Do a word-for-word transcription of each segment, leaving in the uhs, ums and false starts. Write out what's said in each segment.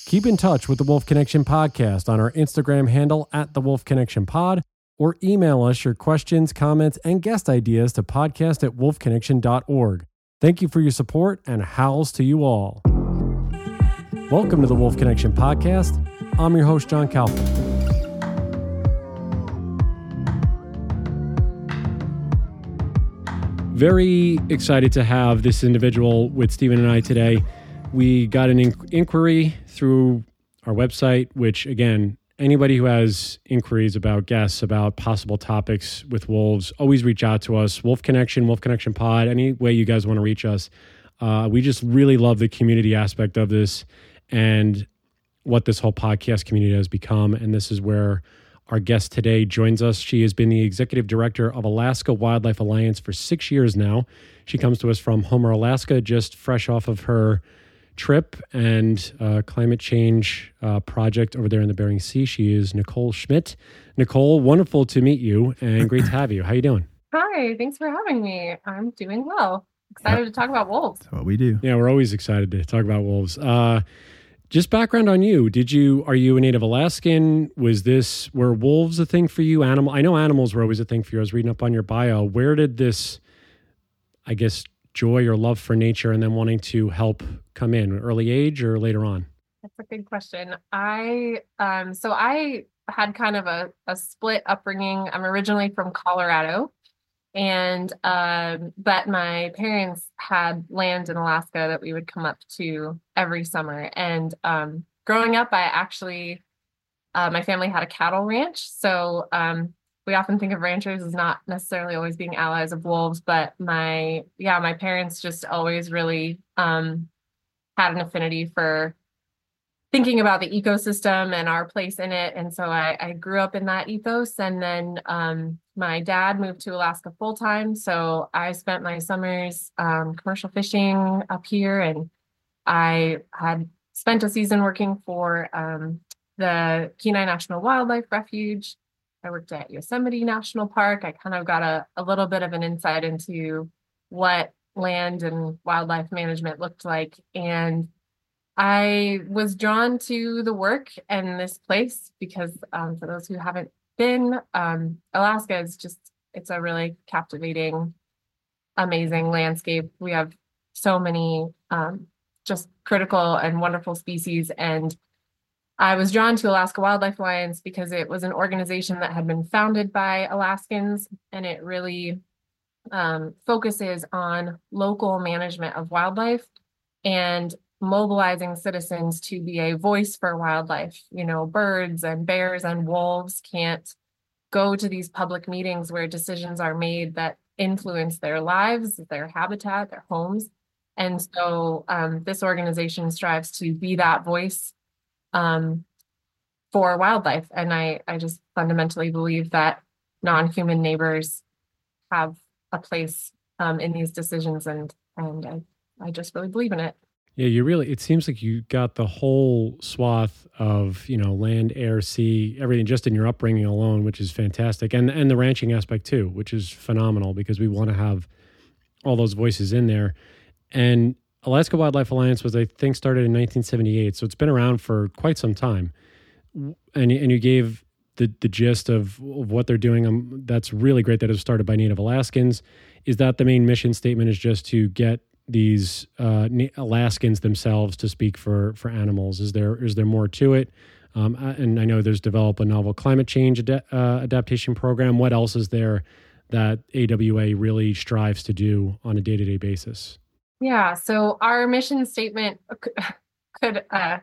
Keep in touch with the Wolf Connection Podcast on our Instagram handle at the Wolf Connection Pod, or email us your questions, comments, and guest ideas to podcast at wolf connection dot org. Thank you for your support, and howls to you all. Welcome to the Wolf Connection Podcast. I'm your host, John Kalfa. Very excited to have this individual with Stephen and I today. We got an in- inquiry through our website, which again, anybody who has inquiries about guests, about possible topics with wolves, always reach out to us. Wolf Connection, Wolf Connection Pod, any way you guys want to reach us. Uh, we just really love the community aspect of this and what this whole podcast community has become. And this is where our guest today joins us. She has been the executive director of Alaska Wildlife Alliance for six years now. She comes to us from Homer, Alaska, just fresh off of her trip and uh, climate change uh, project over there in the Bering Sea. She is Nicole Schmidt. Nicole, wonderful to meet you and great to have you. How you doing? Hi, thanks for having me. I'm doing well. Excited to talk about wolves. That's what we do. Yeah, we're always excited to talk about wolves. Uh, just background on you. Did you, are you a native Alaskan? Was this, were wolves a thing for you? Animal, I know animals were always a thing for you. I was reading up on your bio. Where did this, I guess, joy or love for nature and then wanting to help come in? Early age or later on? That's a good question. I, um, so I had kind of a, a split upbringing. I'm originally from Colorado. And, um, but my parents had land in Alaska that we would come up to every summer. And, um, growing up, I actually, uh, my family had a cattle ranch. So, um, we often think of ranchers as not necessarily always being allies of wolves, but my, yeah, my parents just always really, um, had an affinity for thinking about the ecosystem and our place in it. And so I, I grew up in that ethos. And then um, my dad moved to Alaska full time. So I spent my summers um, commercial fishing up here. And I had spent a season working for um, the Kenai National Wildlife Refuge. I worked at Yosemite National Park. I kind of got a, a little bit of an insight into what land and wildlife management looked like. And I was drawn to the work and this place because um, for those who haven't been, um, Alaska is just, it's a really captivating, amazing landscape. We have so many um, just critical and wonderful species. And I was drawn to Alaska Wildlife Alliance because it was an organization that had been founded by Alaskans, and it really um, focuses on local management of wildlife and mobilizing citizens to be a voice for wildlife. You know, birds and bears and wolves can't go to these public meetings where decisions are made that influence their lives, their habitat, their homes. And so um, this organization strives to be that voice um, for wildlife. And I, I just fundamentally believe that non-human neighbors have a place um, in these decisions. And, and I, I just really believe in it. Yeah, you really, it seems like you got the whole swath of, you know, land, air, sea, everything just in your upbringing alone, which is fantastic. And and the ranching aspect too, which is phenomenal because we want to have all those voices in there. And Alaska Wildlife Alliance was, I think, started in nineteen seventy-eight. So it's been around for quite some time. And, and you gave the, the gist of, of what they're doing. Um, that's really great that it was started by Native Alaskans. Is that the main mission statement, is just to get these uh, Alaskans themselves to speak for for animals? Is there is there more to it? Um, and I know there's developed a novel climate change ad- uh, adaptation program. What else is there that A W A really strives to do on a day-to-day basis? Yeah, so our mission statement could uh,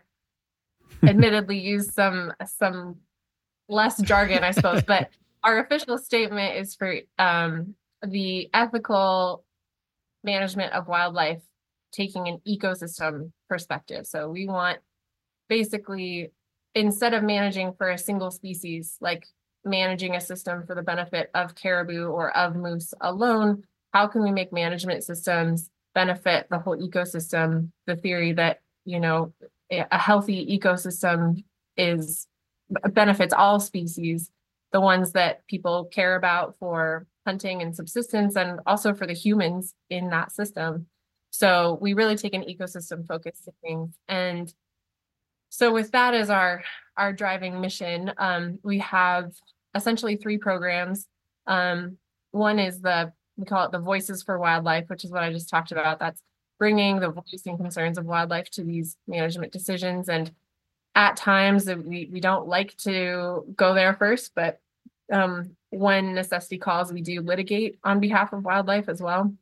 admittedly use some some less jargon, I suppose, but our official statement is for um, the ethical management of wildlife, taking an ecosystem perspective. So we want basically, instead of managing for a single species, like managing a system for the benefit of caribou or of moose alone, how can we make management systems benefit the whole ecosystem? The theory that, you know, a healthy ecosystem is benefits all species, the ones that people care about for hunting and subsistence, and also for the humans in that system. So we really take an ecosystem focus to things. And So with that as our our driving mission, um, we have essentially three programs. Um, one is the we call it the Voices for Wildlife, which is what I just talked about. That's bringing the voice and concerns of wildlife to these management decisions. And at times we we don't like to go there first, but um, when necessity calls, we do litigate on behalf of wildlife as well.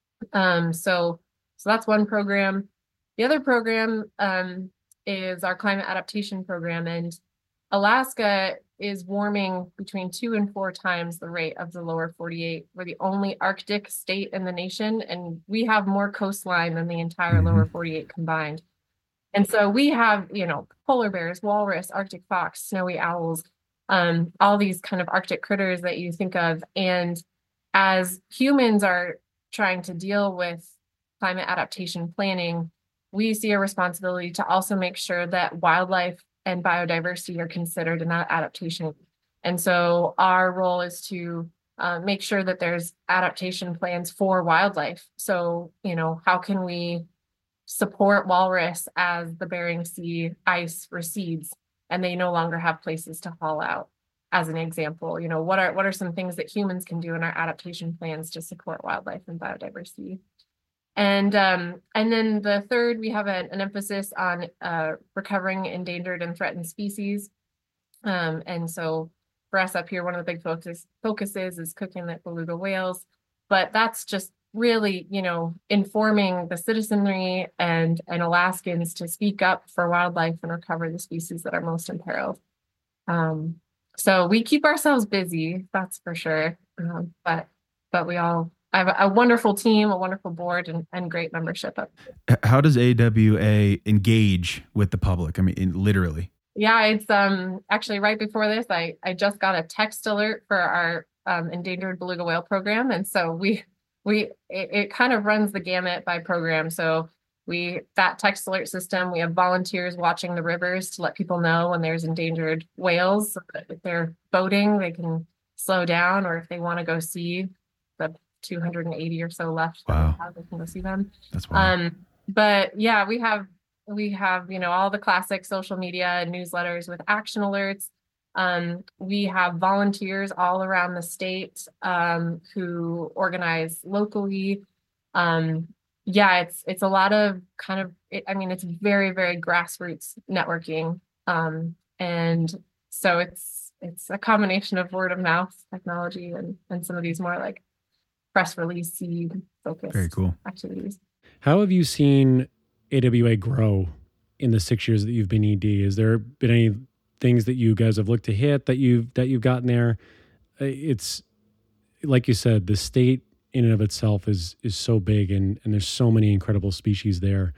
Um, so so that's one program. The other program um, is our climate adaptation program, and Alaska is warming between two and four times the rate of the lower forty-eight. We're the only Arctic state in the nation, and we have more coastline than the entire Mm-hmm. lower forty-eight combined. And so we have, you know, polar bears, walrus, Arctic fox, snowy owls, um, all these kind of Arctic critters that you think of. And as humans are trying to deal with climate adaptation planning, we see a responsibility to also make sure that wildlife and biodiversity are considered in that adaptation. And so our role is to uh, make sure that there's adaptation plans for wildlife. So, you know, how can we support walrus as the Bering Sea ice recedes and they no longer have places to haul out? As an example, you know, what are what are some things that humans can do in our adaptation plans to support wildlife and biodiversity? And um, and then the third, we have a, an emphasis on uh, recovering endangered and threatened species. Um, and so for us up here, one of the big focus focuses is Cookinglet beluga whales, but that's just really, you know, informing the citizenry and and Alaskans to speak up for wildlife and recover the species that are most imperiled. Um, so we keep ourselves busy, that's for sure. Um, but but we all I have a, a wonderful team, a wonderful board, and, and great membership. How does A W A engage with the public? I mean, in, literally. Yeah, it's um actually right before this, I I just got a text alert for our um, endangered beluga whale program, and so we we it, it kind of runs the gamut by program. So we that text alert system, we have volunteers watching the rivers to let people know when there's endangered whales. So that if they're boating, they can slow down, or if they want to go see the two hundred eighty or so left, wow, that they can go see them. That's wild. Um, but yeah, we have we have you know all the classic social media and newsletters with action alerts. Um, we have volunteers all around the state um, who organize locally. Um, yeah, it's it's a lot of kind of, it, I mean, it's very, very grassroots networking. Um, and so it's it's a combination of word of mouth technology and, and some of these more like press release focused Very cool activities. How have you seen A W A grow in the six years that you've been E D? Has there been any things that you guys have looked to hit that you've that you've gotten there? It's like you said, the state in and of itself is is so big, and and there's so many incredible species there.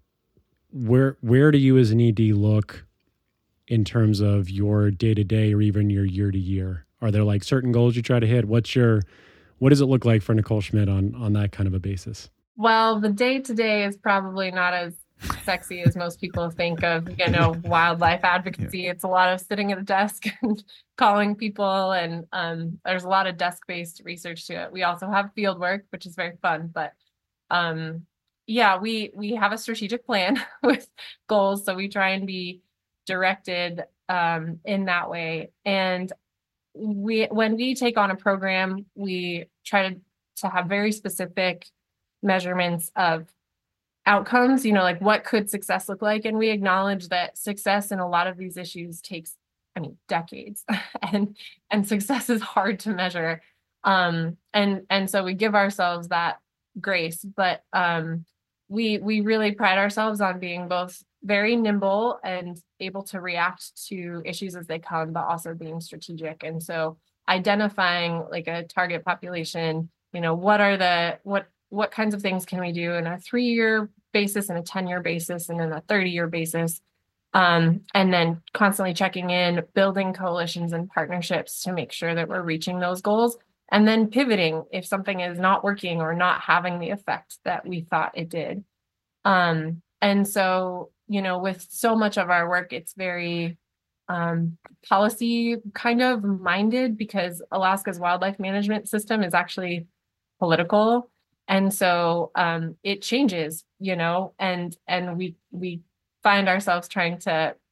Where where do you as an E D look in terms of your day to day or even your year to year? Are there like certain goals you try to hit? What's your what does it look like for Nicole Schmidt on on that kind of a basis? Well, the day to day is probably not as sexy as most people think of, you know, wildlife advocacy. Yeah. It's a lot of sitting at a desk and calling people, and um, there's a lot of desk-based research to it. We also have field work, which is very fun, but um, yeah, we we have a strategic plan with goals, so we try and be directed um, in that way. And we when we take on a program, we try to to have very specific measurements of outcomes, you know, like what could success look like? And we acknowledge that success in a lot of these issues takes, I mean, decades, and and success is hard to measure. Um, and and so we give ourselves that grace, but um, we we really pride ourselves on being both very nimble and able to react to issues as they come, but also being strategic. And so identifying like a target population, you know, what are the what what kinds of things can we do in a three-year basis and a ten-year basis and then a thirty-year basis, um, and then constantly checking in, building coalitions and partnerships to make sure that we're reaching those goals, and then pivoting if something is not working or not having the effect that we thought it did. Um, and so, you know, with so much of our work, it's very um, policy kind of minded, because Alaska's wildlife management system is actually political. And so um, it changes, you know, and and we we find ourselves trying to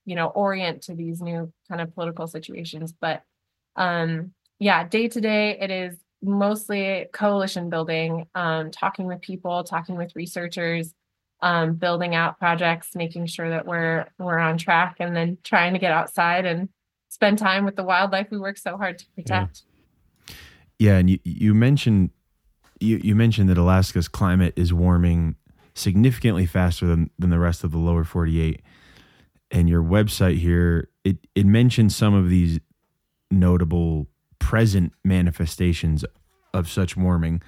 you know, orient to these new kind of political situations. But um, yeah, day to day, it is mostly coalition building, um, talking with people, talking with researchers, um, building out projects, making sure that we're we're on track, and then trying to get outside and spend time with the wildlife we work so hard to protect. Yeah, yeah and you, you mentioned you, you mentioned that Alaska's climate is warming significantly faster than, than the rest of the lower forty-eight. And your website here, it, it mentions some of these notable present manifestations of such warming,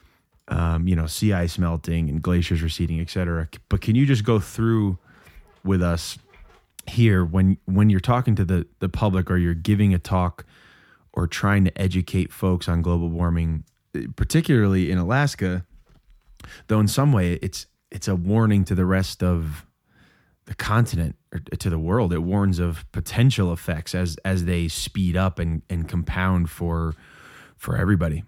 um, you know, sea ice melting and glaciers receding, et cetera. But can you just go through with us here when when you're talking to the, the public, or you're giving a talk or trying to educate folks on global warming, particularly in Alaska, though in some way it's it's a warning to the rest of the continent, or to the world. It warns of potential effects as as they speed up and, and compound for for everybody.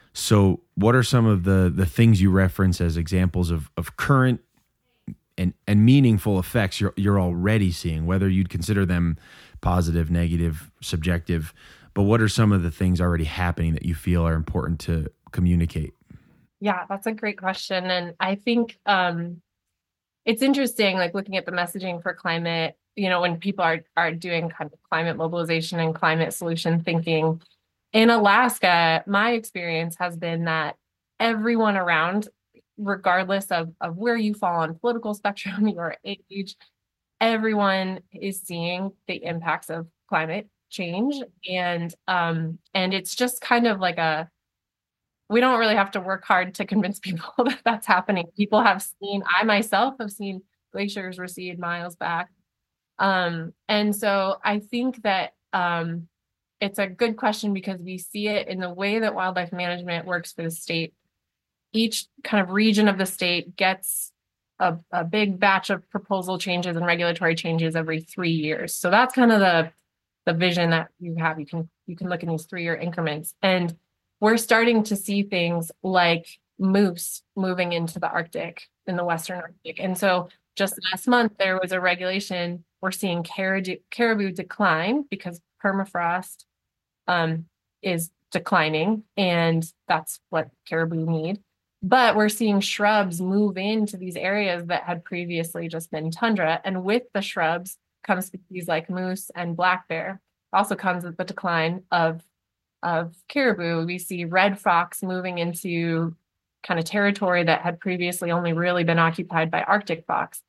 So what are some of the the things you reference as examples of, of current and, and meaningful effects you're you're already seeing, whether you'd consider them positive, negative, subjective, but what are some of the things already happening that you feel are important to communicate? Yeah, that's a great question. And I think um, it's interesting, like looking at the messaging for climate, you know, when people are, are doing kind of climate mobilization and climate solution thinking. In Alaska, my experience has been that everyone around, regardless of, of where you fall on political spectrum, your age, everyone is seeing the impacts of climate change. And um, and it's just kind of like a, we don't really have to work hard to convince people that that's happening. People have seen, I myself have seen glaciers recede miles back. Um, and so I think that um, it's a good question because we see it in the way that wildlife management works for the state. Each kind of region of the state gets a, a big batch of proposal changes and regulatory changes every three years. So that's kind of the, the vision that you have. You can, you can look in these three-year increments. And we're starting to see things like moose moving into the Arctic, in the Western Arctic. And so just last month, there was a regulation. We're seeing caribou, caribou decline because permafrost um, is declining, and that's what caribou need. But we're seeing shrubs move into these areas that had previously just been tundra. And with the shrubs comes species like moose and black bear. Also comes with the decline of of caribou. We see red fox moving into kind of territory that had previously only really been occupied by Arctic fox.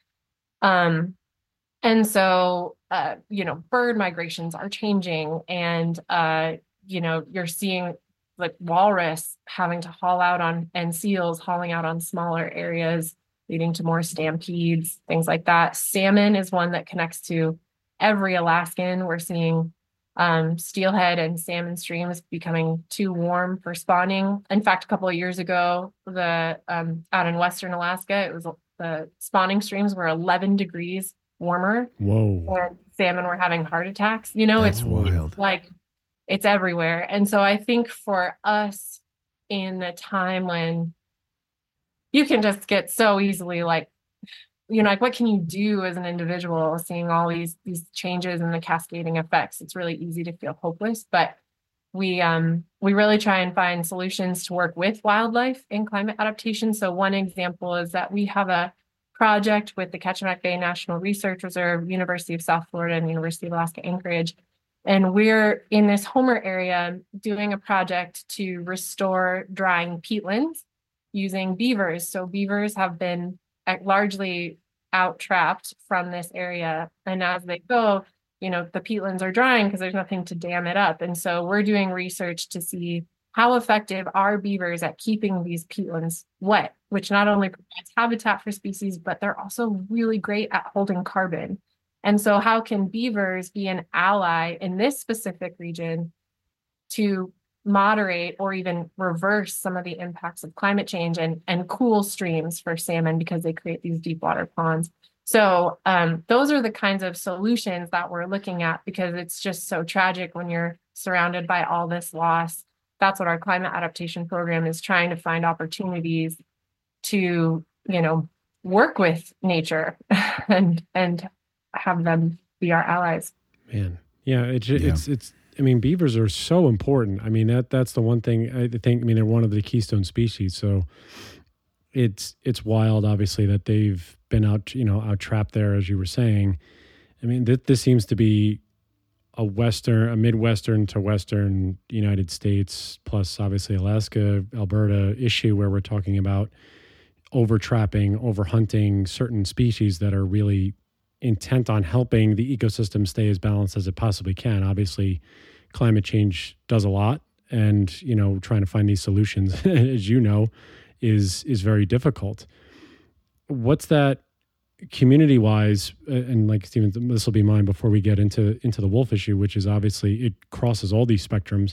Um, and so, uh, you know, bird migrations are changing, and, uh, you know, you're seeing like walrus having to haul out on, and seals hauling out on smaller areas, leading to more stampedes, things like that. Salmon is one that connects to every Alaskan. We're seeing Um, steelhead and salmon streams becoming too warm for spawning. In fact, a couple of years ago, the um, out in Western Alaska, it was the spawning streams were eleven degrees warmer. Whoa! And salmon were having heart attacks. You know, That's it's wild. like it's everywhere. And so I think for us, in a time when you can just get so easily like, you know, like what can you do as an individual seeing all these these changes and the cascading effects? It's really easy to feel hopeless, but we um we really try and find solutions to work with wildlife in climate adaptation. So one example is that we have a project with the Kachemak Bay National Research Reserve, University of South Florida, and University of Alaska Anchorage. And we're in this Homer area doing a project to restore drying peatlands using beavers. So beavers have been largely out trapped from this area. And as they go, you know, the peatlands are drying because there's nothing to dam it up. And so we're doing research to see how effective are beavers at keeping these peatlands wet, which not only provides habitat for species, but they're also really great at holding carbon. And so how can beavers be an ally in this specific region to moderate or even reverse some of the impacts of climate change and, and cool streams for salmon because they create these deep water ponds. So um, those are the kinds of solutions that we're looking at because it's just so tragic when you're surrounded by all this loss. That's what our climate adaptation program is trying to find opportunities to, you know, work with nature and and have them be our allies. Man, yeah, it's yeah. it's it's. I mean, beavers are so important. I mean, that that's the one thing I think. I mean, they're one of the keystone species, so it's it's wild, obviously, that they've been out, you know, out trapped there, as you were saying. I mean, th- this seems to be a western, a midwestern to western United States, plus obviously Alaska, Alberta issue where we're talking about over trapping, over hunting certain species that are really intent on helping the ecosystem stay as balanced as it possibly can. Obviously, climate change does a lot, and you know, trying to find these solutions, as you know, is is very difficult. What's that community-wise? And like Stephen, this will be mine before we get into into the wolf issue, which is obviously it crosses all these spectrums.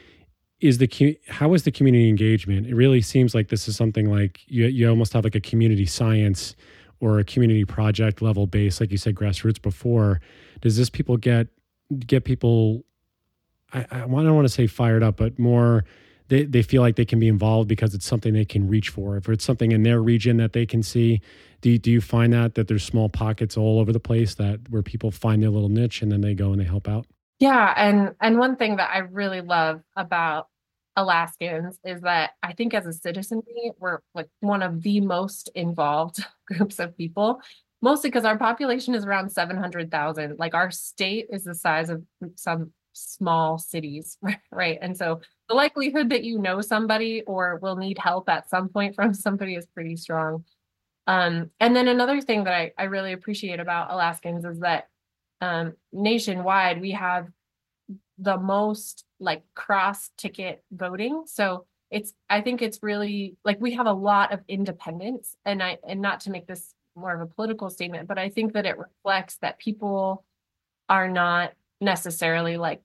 Is the how is the community engagement? It really seems like this is something like you you almost have like a community science or a community project level base, like you said, grassroots before. Does this people get get people? I, I don't want to say fired up, but more they they feel like they can be involved because it's something they can reach for. If it's something in their region that they can see, do you, do you find that that there's small pockets all over the place that where people find their little niche and then they go and they help out? Yeah, and and one thing that I really love about Alaskans is that I think as a citizenry, we're like one of the most involved groups of people, mostly because our population is around seven hundred thousand. Like our state is the size of some small cities, right? And so the likelihood that you know somebody or will need help at some point from somebody is pretty strong. Um, and then another thing that I, I really appreciate about Alaskans is that um, nationwide, we have the most like cross ticket voting. So it's, I think it's really like we have a lot of independence, and I, and not to make this more of a political statement, but I think that it reflects that people are not necessarily like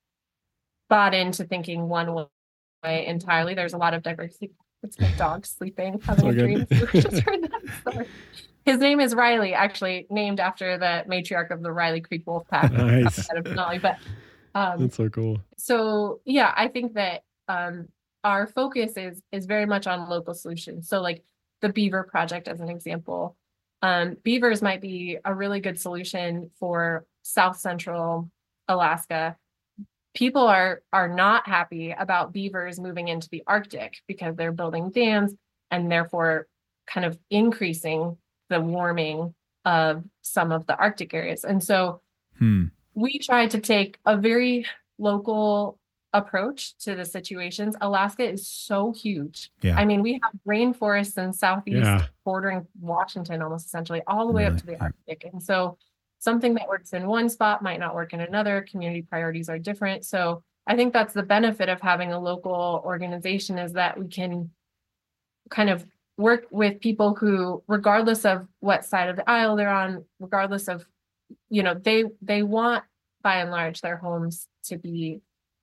bought into thinking one way entirely. There's a lot of diversity. It's my dog sleeping, having a dream. We just heard that story. His name is Riley, actually named after the matriarch of the Riley Creek Wolf Pack. Nice. Outside of Denali, but um, that's so cool. So yeah, I think that um, our focus is is very much on local solutions. So like the Beaver Project, as an example, um, beavers might be a really good solution for South Central Alaska. People are are not happy about beavers moving into the Arctic because they're building dams and therefore kind of increasing the warming of some of the Arctic areas. And so hmm. we tried to take a very local approach to the situations. Alaska is so huge. Yeah. I mean, we have rainforests in southeast Yeah. bordering Washington almost essentially all the way Really? up to the Arctic. And so something that works in one spot might not work in another. Community priorities are different. So I think that's the benefit of having a local organization, is that we can kind of work with people who, regardless of what side of the aisle they're on, regardless of, you know, they they want, by and large, their homes to be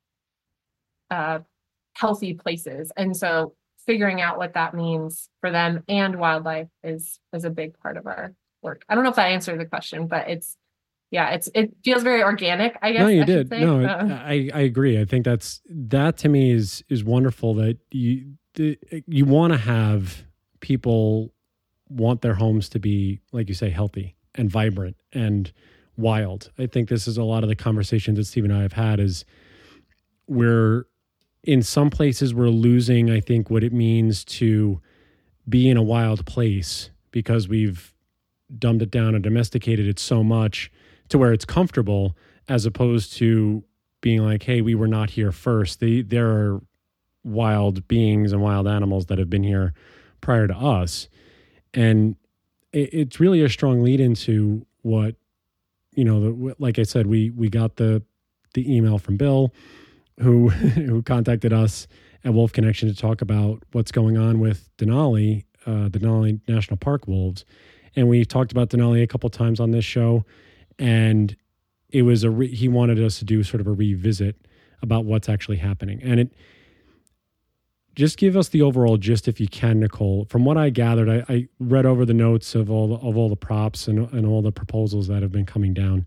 uh, healthy places. And so figuring out what that means for them and wildlife is is a big part of our work. I don't know if that answered the question, but it's, yeah, it's it feels very organic, I guess. No, you I did. Say. No, Uh, I, I agree. I think that's, that to me is, is wonderful that you, the, you want to have people want their homes to be, like you say, healthy and vibrant and wild. I think this is a lot of the conversations that Steve and I have had, is we're in some places we're losing, I think, what it means to be in a wild place because we've dumbed it down and domesticated it so much to where it's comfortable, as opposed to being like, hey, we were not here first. They, there are wild beings and wild animals that have been here prior to us. And it, it's really a strong lead into what, you know, the, like I said, we, we got the, the email from Bill who, who contacted us at Wolf Connection to talk about what's going on with Denali, uh, Denali National Park wolves. And we talked about Denali a couple times on this show, and it was a re- he wanted us to do sort of a revisit about what's actually happening. And it just give us the overall gist if you can, Nicole. From what I gathered, I, I read over the notes of all the, of all the props and, and all the proposals that have been coming down.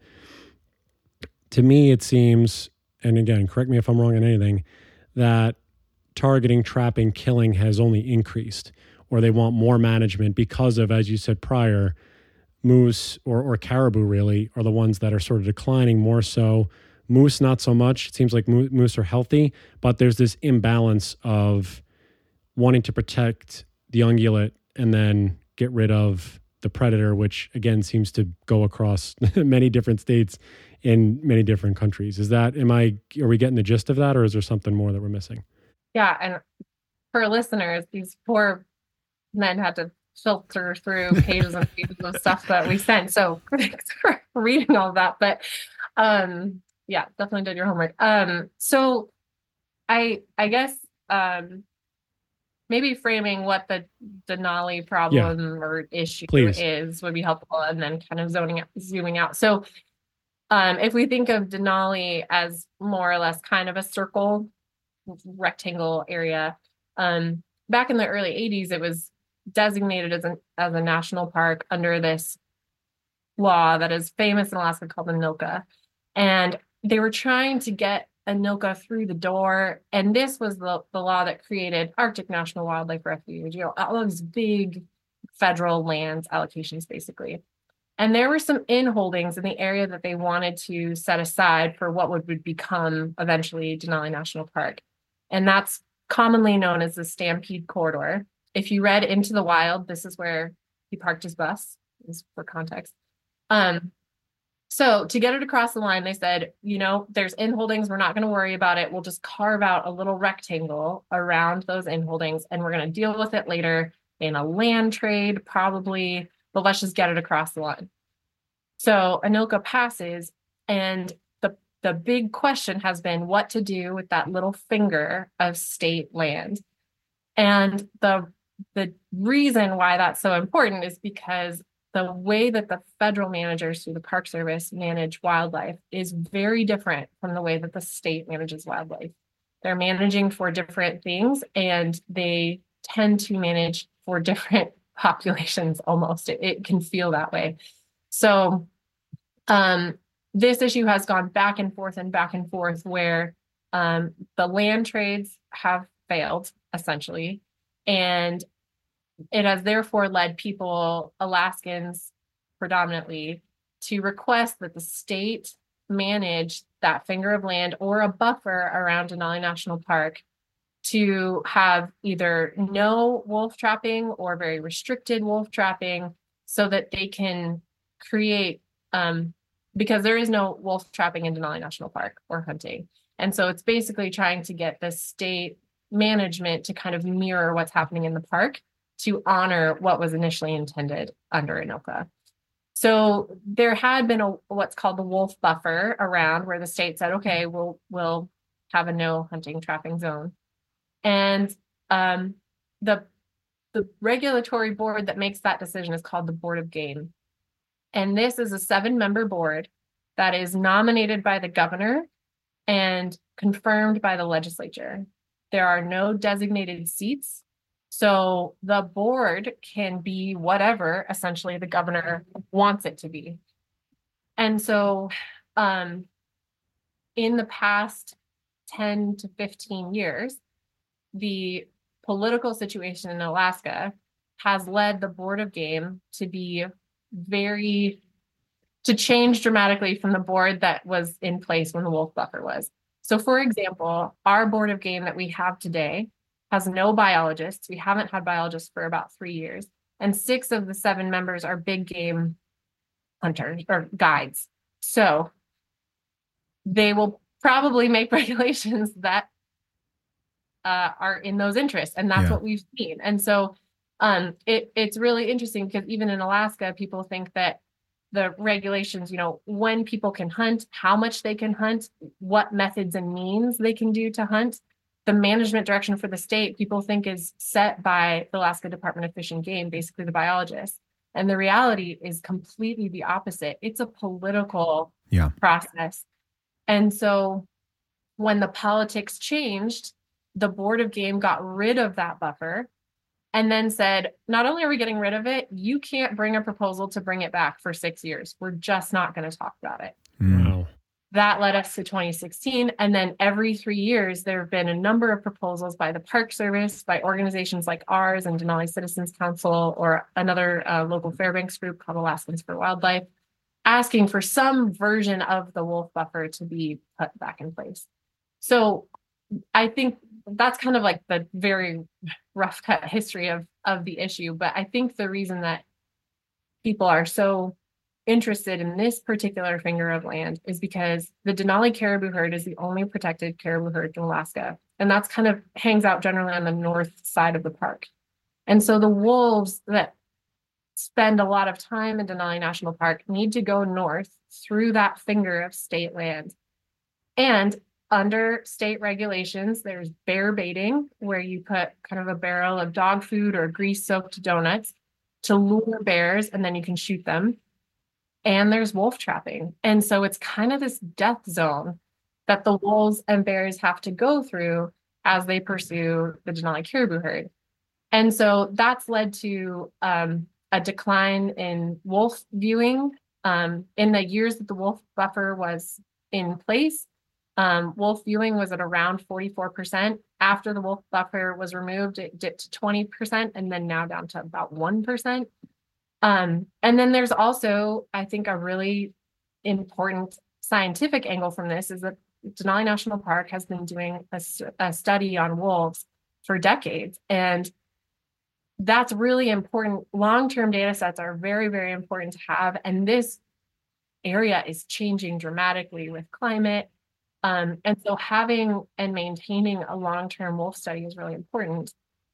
To me, it seems, and again, correct me if I'm wrong on anything, that targeting, trapping, killing has only increased, or they want more management because of, as you said prior, moose or, or caribou really are the ones that are sort of declining more so. Moose, not so much. It seems like mo- moose are healthy, but there's this imbalance of wanting to protect the ungulate and then get rid of the predator, which again seems to go across many different states in many different countries. Is that, am I, are we getting the gist of that, or is there something more that we're missing? Yeah. And for listeners, these poor men had to filter through pages and pages of stuff that we sent. So thanks for reading all that. But um, yeah, definitely did your homework. Um, so I I guess um, maybe framing what the Denali problem yeah. or issue Please. is would be helpful, and then kind of zoning out, zooming out. So um, if we think of Denali as more or less kind of a circle, rectangle area, um, back in the early eighties, it was designated as a, as a national park under this law that is famous in Alaska called the NILCA. And they were trying to get a NILCA through the door. And this was the, the law that created Arctic National Wildlife Refuge, you know, all those big federal lands allocations, basically. And there were some inholdings in the area that they wanted to set aside for what would, would become eventually Denali National Park. And that's commonly known as the Stampede Corridor. If you read Into the Wild, this is where he parked his bus, is for context. Um, so to get it across the line, they said, you know, there's inholdings. We're not going to worry about it. We'll just carve out a little rectangle around those inholdings, and we're going to deal with it later in a land trade, probably, but let's just get it across the line. So ANILCA passes, and the, the big question has been what to do with that little finger of state land. And the The reason why that's so important is because the way that the federal managers through the Park Service manage wildlife is very different from the way that the state manages wildlife. They're managing for different things, and they tend to manage for different populations almost. It, it can feel that way. So um, this issue has gone back and forth and back and forth where um, the land trades have failed, essentially. And it has therefore led people, Alaskans predominantly, to request that the state manage that finger of land or a buffer around Denali National Park to have either no wolf trapping or very restricted wolf trapping so that they can create, um, because there is no wolf trapping in Denali National Park or hunting. And so it's basically trying to get the state management to kind of mirror what's happening in the park to honor what was initially intended under ANILCA. So there had been a what's called the wolf buffer around where the state said, okay, we'll we'll have a no hunting trapping zone. And um, the the regulatory board that makes that decision is called the Board of Game. And this is a seven-member board that is nominated by the governor and confirmed by the legislature. There are no designated seats. So the board can be whatever, essentially, the governor wants it to be. And so um, in the past ten to fifteen years, the political situation in Alaska has led the Board of Game to be very, to change dramatically from the board that was in place when the wolf buffer was. So for example, our Board of Game that we have today has no biologists. We haven't had biologists for about three years. And six of the seven members are big game hunters or guides. So they will probably make regulations that uh, are in those interests. And that's yeah. what we've seen. And so um, it, it's really interesting because even in Alaska, people think that the regulations, you know, when people can hunt, how much they can hunt, what methods and means they can do to hunt. The management direction for the state, people think is set by the Alaska Department of Fish and Game, basically the biologists. And the reality is completely the opposite. It's a political yeah. process. And so when the politics changed, the Board of Game got rid of that buffer and then said, not only are we getting rid of it, you can't bring a proposal to bring it back for six years. We're just not going to talk about it. Wow. that led us to twenty sixteen. And then every three years, there have been a number of proposals by the Park Service, by organizations like ours and Denali Citizens Council, or another uh, local Fairbanks group called Alaskans for Wildlife, asking for some version of the wolf buffer to be put back in place. So I think that's kind of like the very rough cut history of, of the issue. But I think the reason that people are so interested in this particular finger of land is because the Denali caribou herd is the only protected caribou herd in Alaska. And that's kind of hangs out generally on the north side of the park. And so the wolves that spend a lot of time in Denali National Park need to go north through that finger of state land. And under state regulations, there's bear baiting, where you put kind of a barrel of dog food or grease-soaked donuts to lure bears, and then you can shoot them. And there's wolf trapping. And so it's kind of this death zone that the wolves and bears have to go through as they pursue the Denali caribou herd. And so that's led to um, a decline in wolf viewing. Um, in the years that the wolf buffer was in place, um, wolf viewing was at around forty-four percent. After the wolf buffer was removed, it dipped to twenty percent, and then now down to about one percent. Um, and then there's also, I think, a really important scientific angle from this is that Denali National Park has been doing a, a study on wolves for decades. And that's really important. Long-term data sets are very, very important to have. And this area is changing dramatically with climate. Um, and so having and maintaining a long-term wolf study is really important.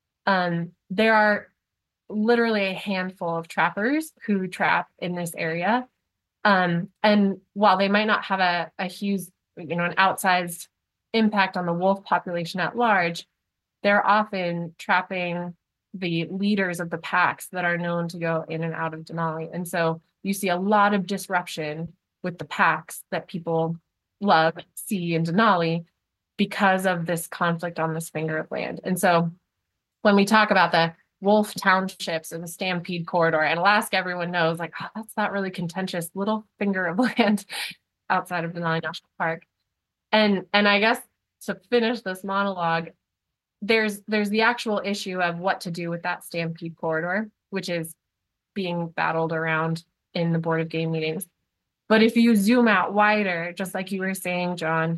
Um, there are literally a handful of trappers who trap in this area. Um, and while they might not have a, a huge, you know, an outsized impact on the wolf population at large, they're often trapping the leaders of the packs that are known to go in and out of Denali. And so you see a lot of disruption with the packs that people love, see in Denali because of this conflict on this finger of land. And so when we talk about the wolf townships or the Stampede Corridor, and Alaska, everyone knows, like, oh, that's that really contentious little finger of land outside of Denali National Park. And and I guess to finish this monologue, there's there's the actual issue of what to do with that Stampede Corridor, which is being battled around in the Board of Game meetings. But if you zoom out wider, just like you were saying, John,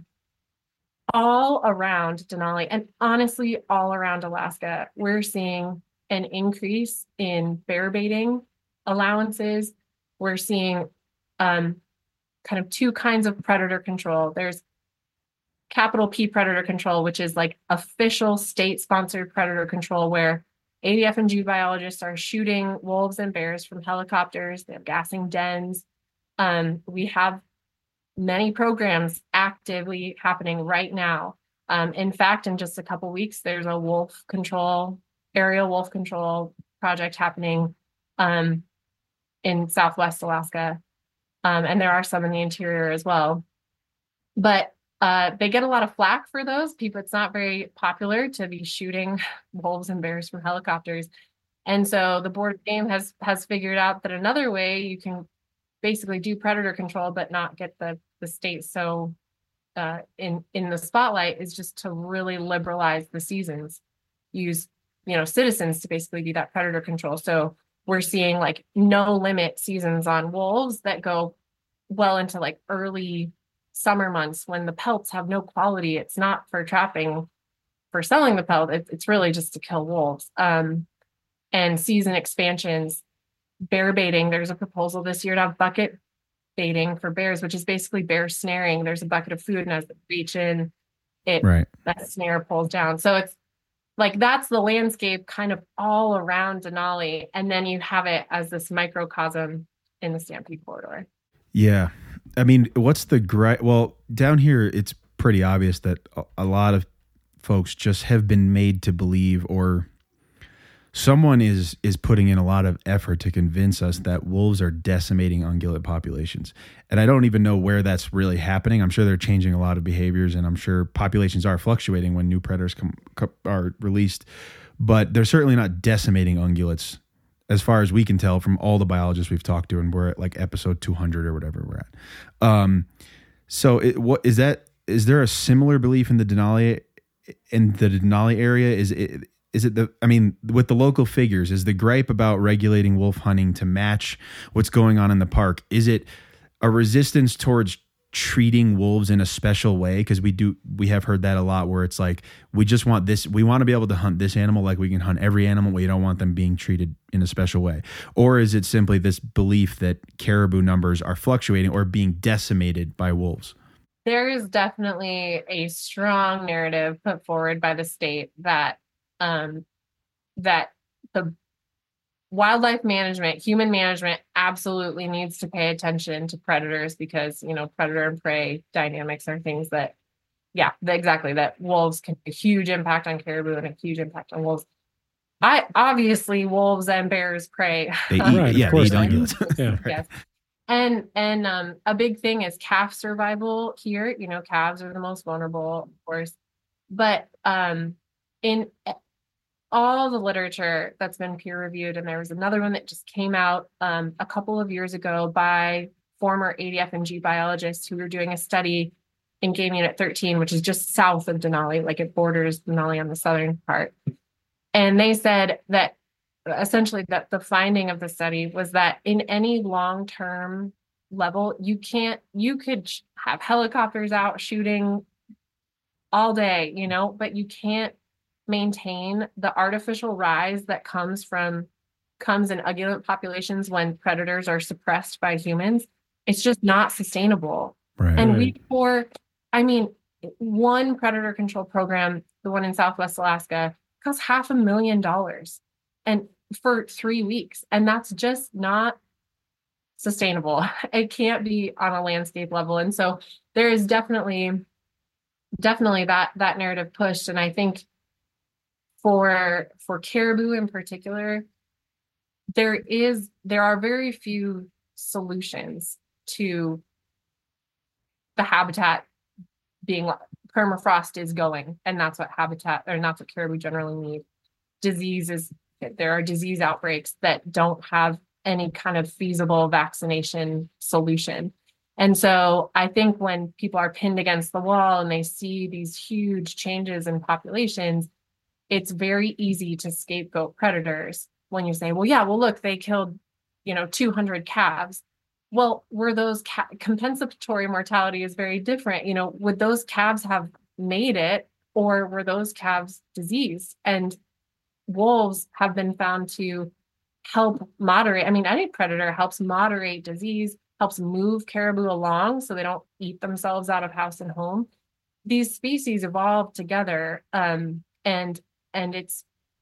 all around Denali, and honestly, all around Alaska, we're seeing an increase in bear baiting allowances. We're seeing um, kind of two kinds of predator control. There's capital P predator control, which is like official state-sponsored predator control, where A D F and G biologists are shooting wolves and bears from helicopters. They have gassing dens. Um, we have many programs actively happening right now. Um, in fact, in just a couple weeks, there's a wolf control, aerial wolf control project happening um, in Southwest Alaska. Um, and there are some in the interior as well. But uh, they get a lot of flack for those people. It's not very popular to be shooting wolves and bears from helicopters. And so the Board of Game has has figured out that another way you can basically do predator control but not get the, the state so uh, in, in the spotlight is just to really liberalize the seasons. Use, you know, citizens to basically do that predator control. So we're seeing like no limit seasons on wolves that go well into like early summer months when the pelts have no quality. It's not for trapping, for selling the pelt. It, it's really just to kill wolves. Um, and season expansions, bear baiting. There's a proposal this year to have bucket baiting for bears, which is basically bear snaring. There's a bucket of food, and as they reach in, it right. that snare pulls down. So it's like that's the landscape kind of all around Denali, and then you have it as this microcosm in the Stampede Corridor. Yeah. I mean, what's the great, well, down here, it's pretty obvious that a lot of folks just have been made to believe, or someone is is putting in a lot of effort to convince us that wolves are decimating ungulate populations. And I don't even know where that's really happening. I'm sure they're changing a lot of behaviors, and I'm sure populations are fluctuating when new predators come, come, are released. But they're certainly not decimating ungulates, as far as we can tell from all the biologists we've talked to, and we're at like episode two hundred or whatever we're at. Um, So it, what is that? Is there a similar belief in the Denali in the Denali area? Is it is it the? I mean, with the local figures, is the gripe about regulating wolf hunting to match what's going on in the park? Is it a resistance towards treating wolves in a special way? Because we do we have heard that a lot, where it's like we just want this, we want to be able to hunt this animal like we can hunt every animal. We don't want them being treated in a special way. Or is it simply this belief that caribou numbers are fluctuating or being decimated by wolves? There is definitely a strong narrative put forward by the state that um, that the wildlife management, human management absolutely needs to pay attention to predators, because, you know, predator and prey dynamics are things that, yeah, exactly, that wolves can have a huge impact on caribou and a huge impact on wolves. I obviously wolves and bears prey. They eat, right, yeah, of course they eat they ungulates. Yeah. Yes. And and um, a big thing is calf survival here. You know, calves are the most vulnerable, of course. But um, in all the literature that's been peer reviewed, and there was another one that just came out um, a couple of years ago by former A D F and G biologists who were doing a study in Game Unit thirteen, which is just south of Denali, like it borders Denali on the southern part. And they said that essentially that the finding of the study was that in any long-term level, you can't, you could have helicopters out shooting all day, you know, but you can't maintain the artificial rise that comes from comes in ungulate populations when predators are suppressed by humans. It's just not sustainable. Right. And we for I mean, one predator control program, the one in Southwest Alaska, costs half a million dollars and for three weeks. And that's just not sustainable. It can't be on a landscape level. And so there is definitely definitely that that narrative pushed. And I think For for caribou in particular, there is there are very few solutions to the habitat being permafrost is going, and that's what habitat or that's what caribou generally need. Disease is there are disease outbreaks that don't have any kind of feasible vaccination solution. And so I think when people are pinned against the wall and they see these huge changes in populations, it's very easy to scapegoat predators when you say, well, yeah, well, look, they killed, you know, two hundred calves. Well, were those ca- compensatory mortality is very different. You know, would those calves have made it, or were those calves diseased? And wolves have been found to help moderate. I mean, any predator helps moderate disease, helps move caribou along so they don't eat themselves out of house and home. These species evolve together. Um, and And it's,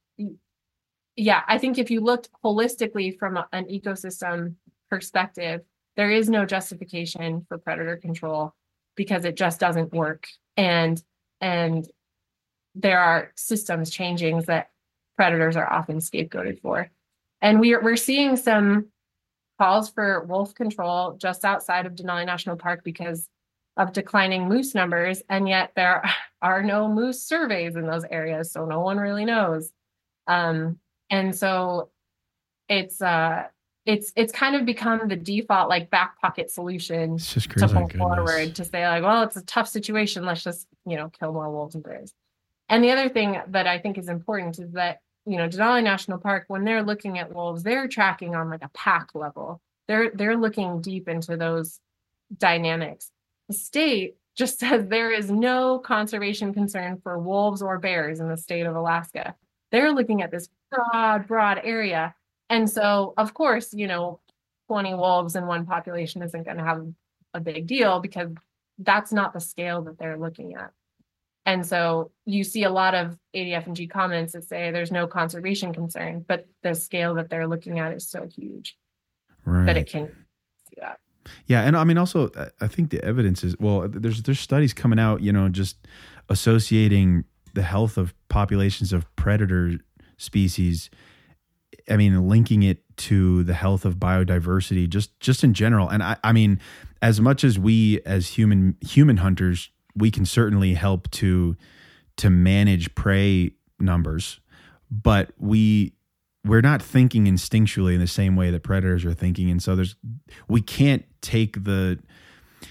yeah, I think if you looked holistically from a, an ecosystem perspective, there is no justification for predator control because it just doesn't work. And, and there are systems changing that predators are often scapegoated for. And we're, we're seeing some calls for wolf control just outside of Denali National Park because of declining moose numbers, and yet there are no moose surveys in those areas, so no one really knows. Um, and so it's uh, it's it's kind of become the default like back pocket solution It's just to crazy. pull forward to say like, well, it's a tough situation. Let's just you know kill more wolves and bears. And the other thing that I think is important is that you know Denali National Park, when they're looking at wolves, they're tracking on like a pack level. They're they're looking deep into those dynamics. The state just says there is no conservation concern for wolves or bears in the state of Alaska. They're looking at this broad, broad area. And so, of course, you know, twenty wolves in one population isn't going to have a big deal because that's not the scale that they're looking at. And so you see a lot of A D F and G comments that say there's no conservation concern, but the scale that they're looking at is so huge Right. that it can do that. Yeah, and I mean, also, I think the evidence is well. There's there's studies coming out, you know, just associating the health of populations of predator species. I mean, linking it to the health of biodiversity, just just in general. And I, I mean, as much as we as human human hunters, we can certainly help to to manage prey numbers, but we. We're not thinking instinctually in the same way that predators are thinking. And so there's, we can't take the,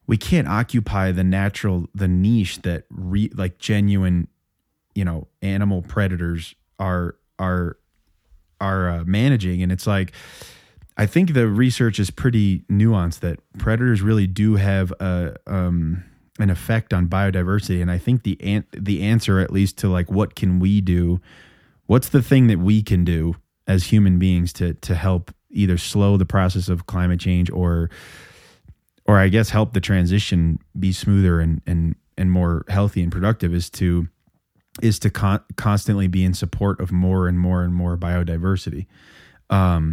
we can't occupy the natural, the niche that re, like genuine, you know, animal predators are, are, are uh, managing. And it's like, I think the research is pretty nuanced that predators really do have a, um, an effect on biodiversity. And I think the, an- the answer, at least to like, what can we do? What's the thing that we can do as human beings to, to help either slow the process of climate change or, or I guess help the transition be smoother and, and, and more healthy and productive is to, is to con- constantly be in support of more and more and more biodiversity. Um,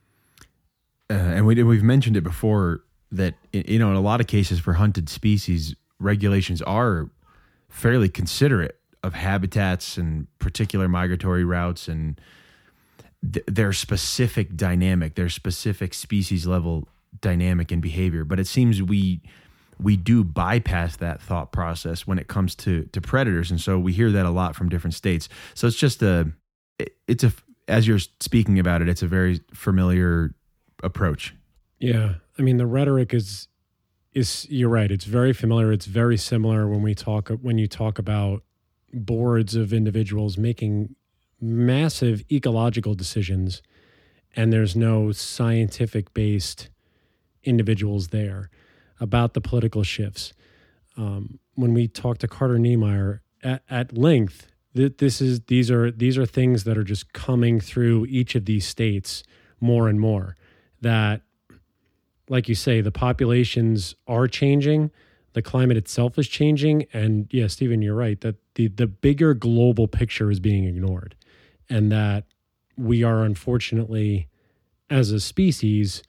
uh, and we, we've mentioned it before that, you know, in a lot of cases for hunted species, regulations are fairly considerate of habitats and particular migratory routes and th- their specific dynamic, their specific species level dynamic and behavior. But it seems we we do bypass that thought process when it comes to to predators, and so we hear that a lot from different states. So it's just a it, it's a as you're speaking about it, it's a very familiar approach. Yeah, I mean the rhetoric is is you're right. It's very familiar. It's very similar when we talk when you talk about boards of individuals making massive ecological decisions, and there's no scientific based individuals there about the political shifts. Um, when we talk to Carter Niemeyer at, at length, th- this is these are these are things that are just coming through each of these states more and more. That, like you say, the populations are changing, the climate itself is changing, and yeah, Stephen, you're right that the the bigger global picture is being ignored, and that we are unfortunately, as a species,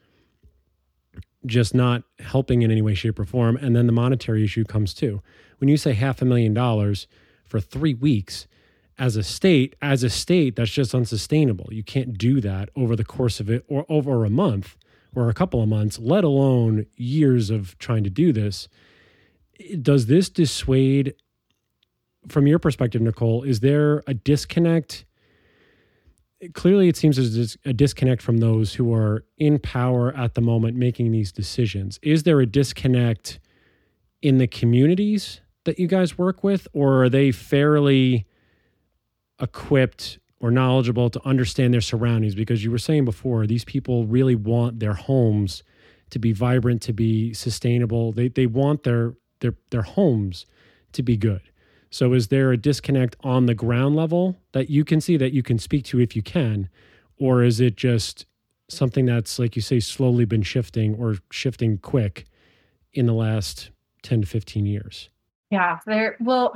just not helping in any way, shape, or form. And then the monetary issue comes too. When you say half a million dollars for three weeks as a state, as a state, that's just unsustainable. You can't do that over the course of it or over a month or a couple of months, let alone years of trying to do this. Does this dissuade, from your perspective, Nicole, is there a disconnect? Clearly, it seems there's a disconnect from those who are in power at the moment making these decisions. Is there a disconnect in the communities that you guys work with, or are they fairly equipped or knowledgeable to understand their surroundings? Because you were saying before, these people really want their homes to be vibrant, to be sustainable. They they want their their their homes to be good. So is there a disconnect on the ground level that you can see, that you can speak to if you can, or is it just something that's, like you say, slowly been shifting or shifting quick in the last ten to fifteen years? Yeah, there, well,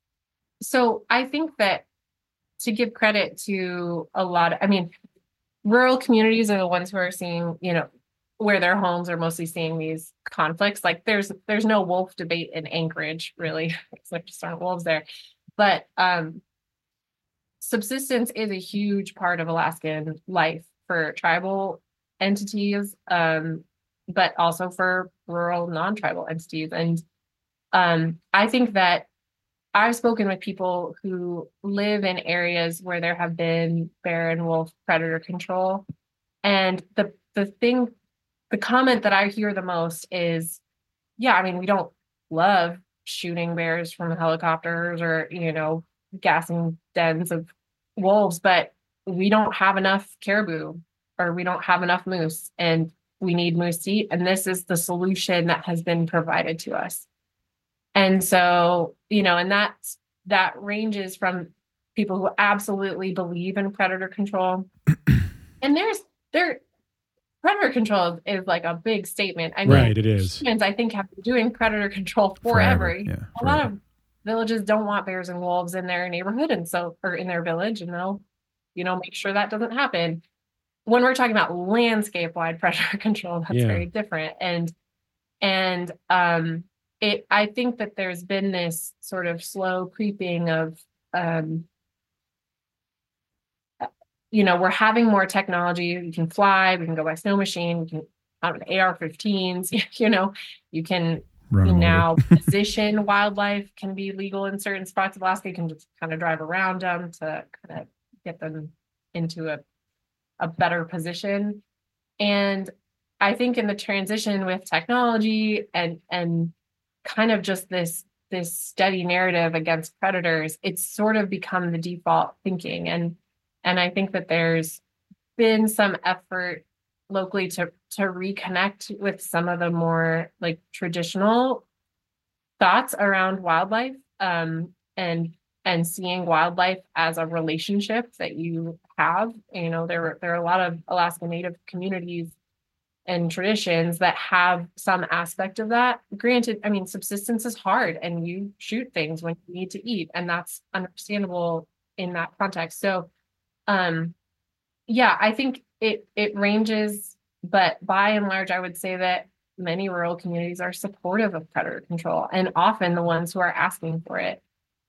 so I think that to give credit to a lot of, I mean, rural communities are the ones who are seeing, you know, where their homes are mostly seeing these conflicts. Like there's there's no wolf debate in Anchorage, really. It's like just aren't wolves there. But um, subsistence is a huge part of Alaskan life for tribal entities, um, but also for rural non-tribal entities. And um, I think that I've spoken with people who live in areas where there have been bear and wolf predator control. And the the thing The comment that I hear the most is, yeah, I mean, we don't love shooting bears from helicopters or, you know, gassing dens of wolves, but we don't have enough caribou or we don't have enough moose and we need moose to eat. And this is the solution that has been provided to us. And so, you know, and that's, that ranges from people who absolutely believe in predator control. And there's, there, predator control is like a big statement. I mean, right, it is. Humans, I think, have been doing predator control Forever, forever. yeah, a lot of villages don't want bears and wolves in their neighborhood, and so or in their village, and they'll, you know, make sure that doesn't happen. When we're talking about landscape-wide predator control, that's Yeah. very different. And and um, it, I think that there's been this sort of slow creeping of um, you know, we're having more technology. We can fly, we can go by snow machine, we can out with A R fifteens, you know, you can Run 'em now over. position wildlife can be legal in certain spots of Alaska. You can just kind of drive around them to kind of get them into a, a better position. And I think in the transition with technology and and kind of just this this steady narrative against predators, it's sort of become the default thinking. And and I think that there's been some effort locally to to reconnect with some of the more like traditional thoughts around wildlife, um, and and seeing wildlife as a relationship that you have. You know, there there are a lot of Alaska Native communities and traditions that have some aspect of that. Granted, I mean, subsistence is hard and you shoot things when you need to eat, and that's understandable in that context. So, um, yeah, I think it it ranges, but by and large, I would say that many rural communities are supportive of predator control, and often the ones who are asking for it.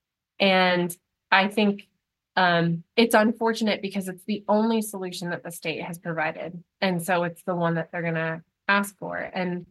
And I think um, it's unfortunate because it's the only solution that the state has provided. And so it's the one that they're going to ask for. And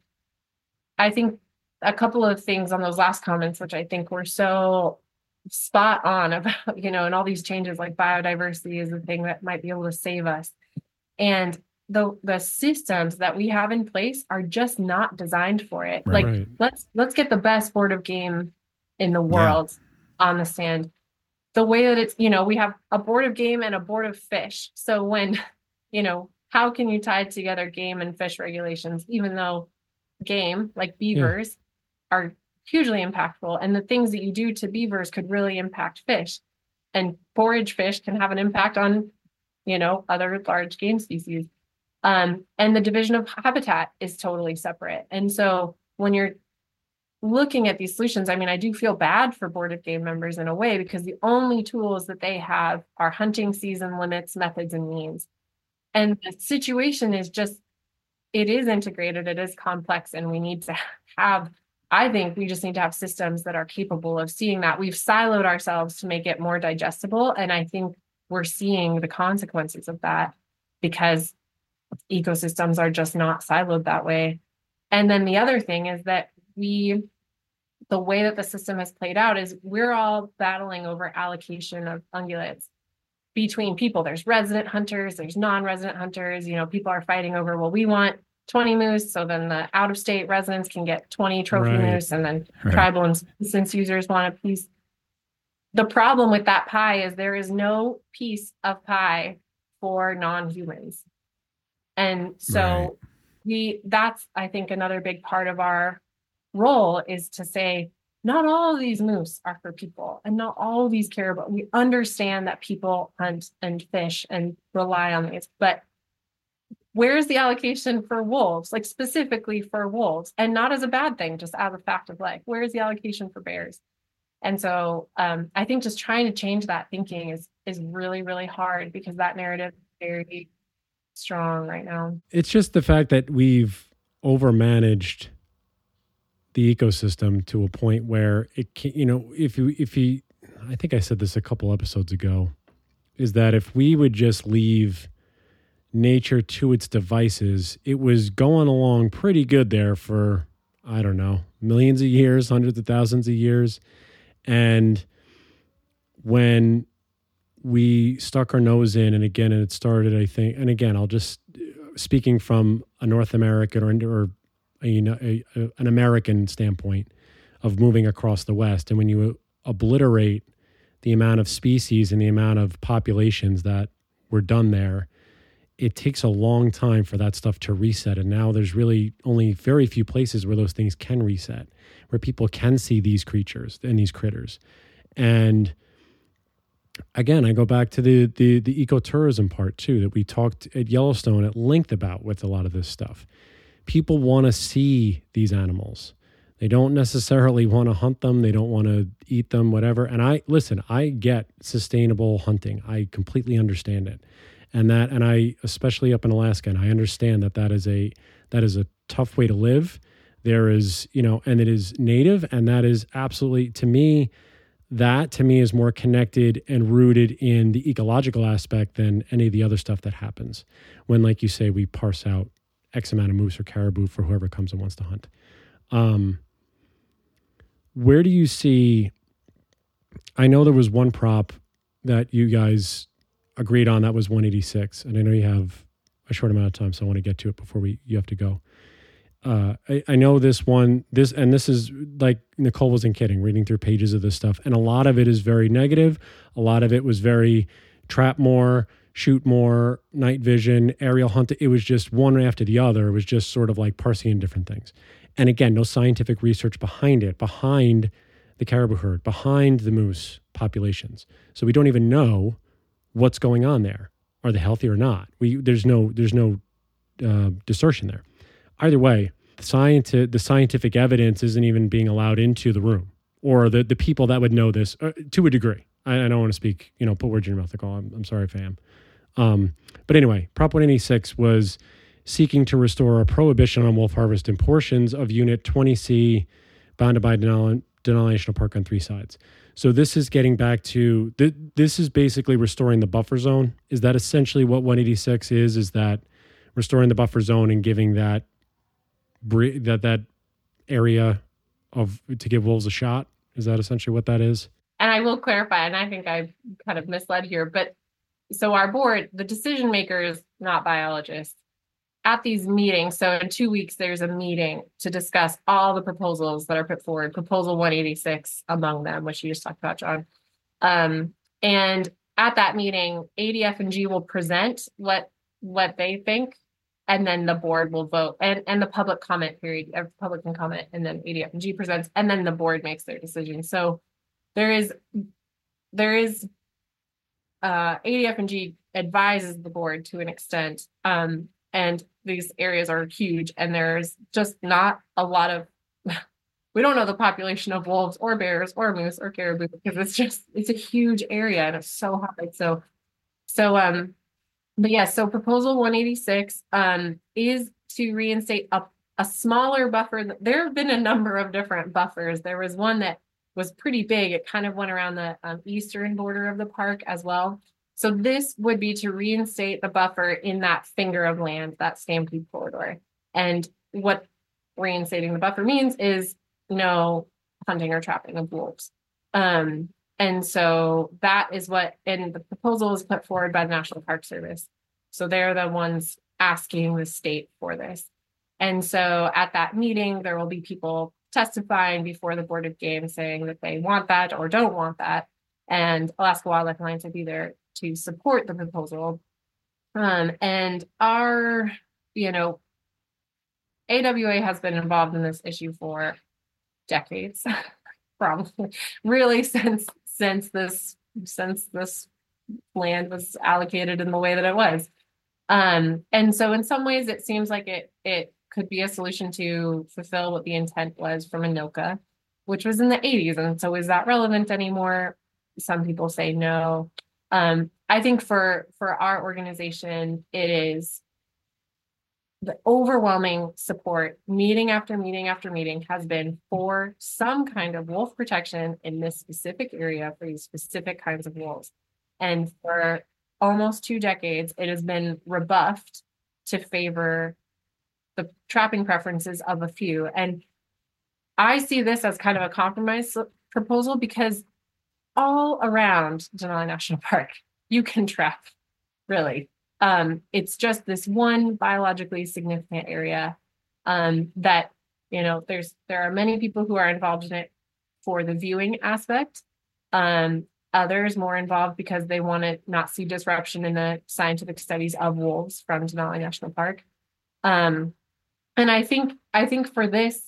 I think a couple of things on those last comments, which I think were so spot on about, you know, and all these changes, like biodiversity is the thing that might be able to save us. And the the systems that we have in place are just not designed for it. Right. Like Right. let's let's get the best board of game in the world on the stand. The way that it's, you know, we have a board of game and a board of fish. So when, you know, how can you tie together game and fish regulations, even though game, like beavers, yeah. are hugely impactful, and the things that you do to beavers could really impact fish, and forage fish can have an impact on, you know, other large game species. Um, and the division of habitat is totally separate. And so when you're looking at these solutions, I mean, I do feel bad for Board of Game members in a way, because the only tools that they have are hunting season limits, methods, and means. And the situation is just, it is integrated, it is complex, and we need to have, I think we just need to have systems that are capable of seeing that. We've siloed ourselves to make it more digestible, and I think we're seeing the consequences of that because ecosystems are just not siloed that way. And then the other thing is that we, the way that the system has played out is we're all battling over allocation of ungulates between people. There's resident hunters, there's non-resident hunters, you know, people are fighting over, well, we want twenty moose, so then the out-of-state residents can get twenty trophy Right. moose, and then Right. tribal and subsistence users want a piece. The problem with that pie is there is no piece of pie for non-humans. And so Right. we, that's, I think, another big part of our role is to say, not all of these moose are for people, and not all of these caribou. We understand that people hunt and fish and rely on these, but where's the allocation for wolves, like specifically for wolves, and not as a bad thing, just as a fact of life? Where's the allocation for bears? And so um, I think just trying to change that thinking is is really, really hard, because that narrative is very strong right now. It's just the fact that we've overmanaged the ecosystem to a point where it can, you know, if you, if you, I think I said this a couple episodes ago, is that if we would just leave nature to its devices, it was going along pretty good there for, I don't know, millions of years, hundreds of thousands of years. And when we stuck our nose in, and again, and it started, I think, and again, I'll just, speaking from a North American or, or a, you know, a, a, an American standpoint of moving across the West, and when you obliterate the amount of species and the amount of populations that were done there, it takes a long time for that stuff to reset. And now there's really only very few places where those things can reset, where people can see these creatures and these critters. And again, I go back to the the the ecotourism part too, that we talked at Yellowstone at length about with a lot of this stuff. People want to see these animals. They don't necessarily want to hunt them. They don't want to eat them, whatever. And I, listen, I get sustainable hunting. I completely understand it. And that, and I, especially up in Alaska, and I understand that that is a, that is a tough way to live. There is, you know, and it is native, and that is absolutely, to me, that to me is more connected and rooted in the ecological aspect than any of the other stuff that happens when, like you say, we parse out X amount of moose or caribou for whoever comes and wants to hunt. Um, where do you see, I know there was one prop that you guys agreed on that was one eighty-six, and I know you have a short amount of time, so I want to get to it before we you have to go. Uh, I, I know this one, this and this is like Nicole wasn't kidding, reading through pages of this stuff. And a lot of it is very negative. A lot of it was very trap more, shoot more, night vision, aerial hunt. It was just one after the other. It was just sort of like parsing in different things. And again, no scientific research behind it, behind the caribou herd, behind the moose populations. So we don't even know what's going on there. Are they healthy or not? We there's no there's no uh, distortion there. Either way, the, scienti- the scientific evidence isn't even being allowed into the room, or the, the people that would know this uh, to a degree. I, I don't want to speak, you know, put words in your mouth, Nicole. I'm, I'm sorry if I am. Um, but anyway, Prop one eighty-six was seeking to restore a prohibition on wolf harvest in portions of Unit twenty C, bounded by Denali, Denali National Park on three sides. So this is getting back to, th- this is basically restoring the buffer zone. Is that essentially what one eighty-six is? Is that restoring the buffer zone and giving that that that area of to give wolves a shot? Is that essentially what that is? And I will clarify, and I think I kind of misled here, but so our board, the decision makers, not biologists, at these meetings, so in two weeks, there's a meeting to discuss all the proposals that are put forward, proposal one eighty-six among them, which you just talked about, John. Um, and at that meeting, A D F and G will present what what they think, and then the board will vote, and, and the public comment period, every public can comment, and then A D F and G presents, and then the board makes their decision. So there is, there is, uh, A D F and G advises the board to an extent, um, and these areas are huge, and there's just not a lot of, we don't know the population of wolves or bears or moose or caribou, because it's just, it's a huge area, and it's so hard. So, so, um, But yeah, so proposal one eighty-six um, is to reinstate a, a smaller buffer. There have been a number of different buffers. There was one that was pretty big. It kind of went around the um, eastern border of the park as well. So this would be to reinstate the buffer in that finger of land, that Stampede corridor. And what reinstating the buffer means is no hunting or trapping of wolves. Um, And so that is what, and the proposal is put forward by the National Park Service. So they're the ones asking the state for this. And so at that meeting, there will be people testifying before the Board of Game saying that they want that or don't want that. And Alaska Wildlife Alliance will be there to support the proposal. Um, and our, you know, A W A has been involved in this issue for decades, probably really since since this since this land was allocated in the way that it was. Um, and so in some ways it seems like it it could be a solution to fulfill what the intent was from ANOCA, which was in the eighties. And so is that relevant anymore? Some people say no. Um, I think for for our organization, it is the overwhelming support, meeting after meeting after meeting, has been for some kind of wolf protection in this specific area for these specific kinds of wolves. And for almost two decades, it has been rebuffed to favor the trapping preferences of a few. And I see this as kind of a compromise proposal, because all around Denali National Park, you can trap, really. Um, it's just this one biologically significant area um, that, you know, there's there are many people who are involved in it for the viewing aspect. Um, others more involved because they want to not see disruption in the scientific studies of wolves from Denali National Park. Um, and I think I think for this,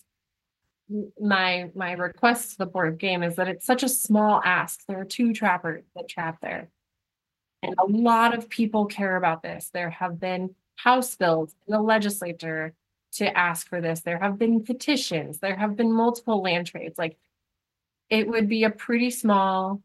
my my request to the Board of Game is that it's such a small ask. There are two trappers that trap there. And a lot of people care about this. There have been House bills in the legislature to ask for this. There have been petitions. There have been multiple land trades. Like, it would be a pretty small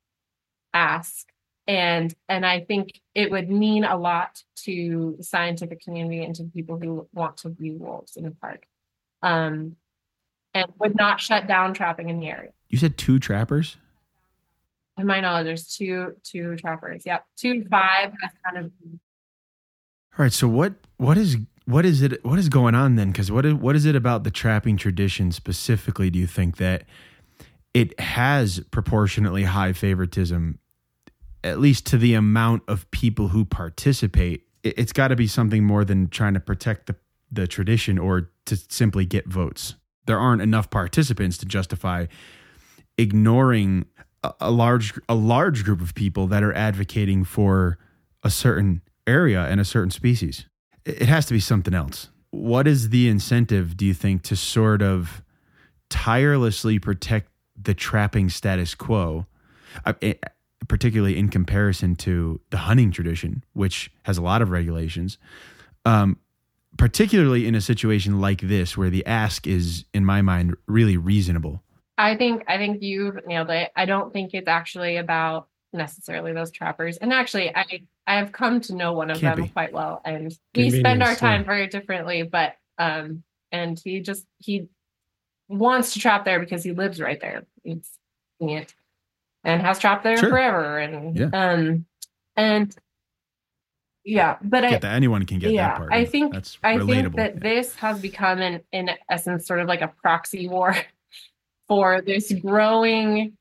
ask. And, and I think it would mean a lot to the scientific community and to people who want to view wolves in the park. Um, and would not shut down trapping in the area. You said two trappers? To my knowledge, there's two two trappers. Yep, two to five. That's kind of. All right. So what what is what is it? What is going on then? Because what is what is it about the trapping tradition specifically? Do you think that it has proportionately high favoritism, at least to the amount of people who participate? it, it's got to be something more than trying to protect the, the tradition or to simply get votes. There aren't enough participants to justify ignoring a, a large a large group of people that are advocating for a certain area and a certain species. It, it has to be something else. What is the incentive, do you think, to sort of tirelessly protect the trapping status quo, uh, it, particularly in comparison to the hunting tradition, which has a lot of regulations, um, particularly in a situation like this where the ask is, in my mind, really reasonable? I think I think you nailed it. I don't think it's actually about necessarily those trappers. And actually, I I have come to know one of Can't them be. quite well, and we spend our Convenience, time yeah. very differently. But um, and he just he wants to trap there because he lives right there. It's convenient and has trapped there Sure. forever. And Yeah. um, and yeah, but I Get that. Anyone can get yeah, that part. I think That's I relatable. think that this has become an in essence sort of like a proxy war for this growing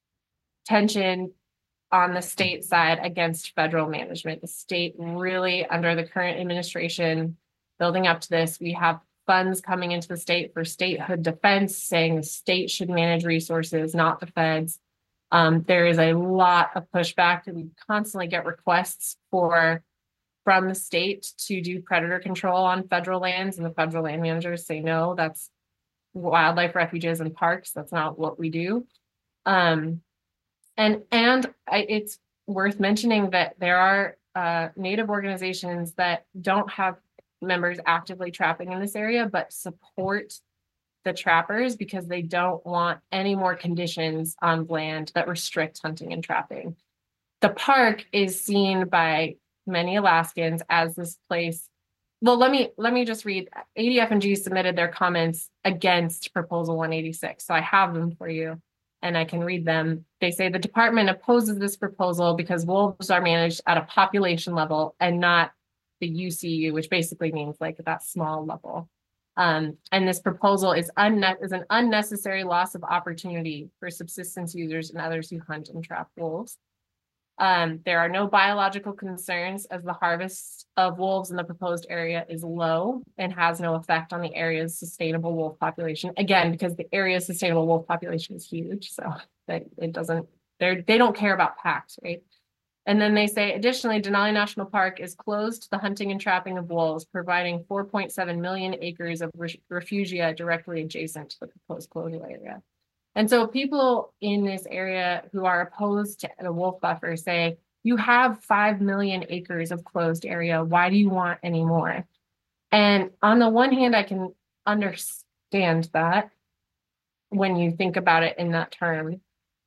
tension on the state side against federal management. The state really, under the current administration, building up to this, we have funds coming into the state for statehood defense, saying the state should manage resources, not the feds. Um, there is a lot of pushback, and we constantly get requests for from the state to do predator control on federal lands, and the federal land managers say no, that's wildlife refuges and parks. That's not what we do. Um, and and I, it's worth mentioning that there are uh, Native organizations that don't have members actively trapping in this area, but support the trappers because they don't want any more conditions on land that restrict hunting and trapping. The park is seen by many Alaskans as this place. Well, let me let me just read. A D F M G submitted their comments against Proposal one eighty-six. So I have them for you and I can read them. They say the department opposes this proposal because wolves are managed at a population level and not the U C U, which basically means like that small level. Um, and this proposal is, unne- is an unnecessary loss of opportunity for subsistence users and others who hunt and trap wolves. Um, there are no biological concerns as the harvest of wolves in the proposed area is low and has no effect on the area's sustainable wolf population. Again, because the area's sustainable wolf population is huge, so that it doesn't, they're, they don't care about packs, right? And then they say, additionally, Denali National Park is closed to the hunting and trapping of wolves, providing four point seven million acres of re- refugia directly adjacent to the proposed closure area. And so people in this area who are opposed to the wolf buffer say, you have five million acres of closed area. Why do you want any more? And on the one hand, I can understand that when you think about it in that term.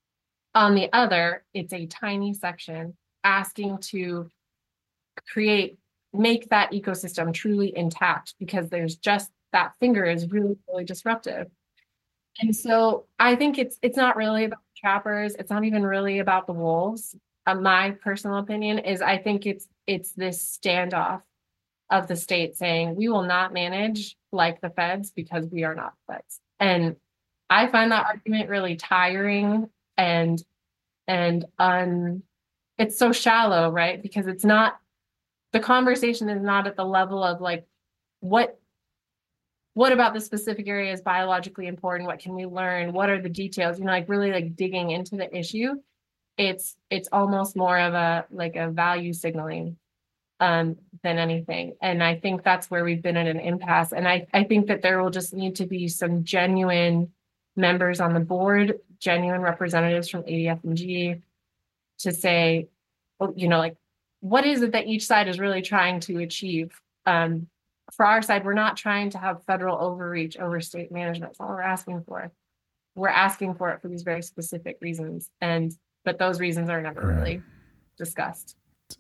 On the other, it's a tiny section asking to create, make that ecosystem truly intact because there's just that finger is really, really disruptive. And so I think it's it's not really about the trappers. It's not even really about the wolves. Uh, my personal opinion is I think it's it's this standoff of the state saying we will not manage like the feds because we are not feds. And I find that argument really tiring and and un it's so shallow, right? Because it's not, the conversation is not at the level of like what what about the specific area is biologically important? What can we learn? What are the details? You know, like really like digging into the issue. It's it's almost more of a like a value signaling um, than anything. And I think that's where we've been at an impasse. And I, I think that there will just need to be some genuine members on the board, genuine representatives from A D F M G to say, well, you know, like, what is it that each side is really trying to achieve? Um, For our side, we're not trying to have federal overreach over state management. That's all we're asking for. We're asking for it for these very specific reasons. And, but those reasons are never Right. really discussed.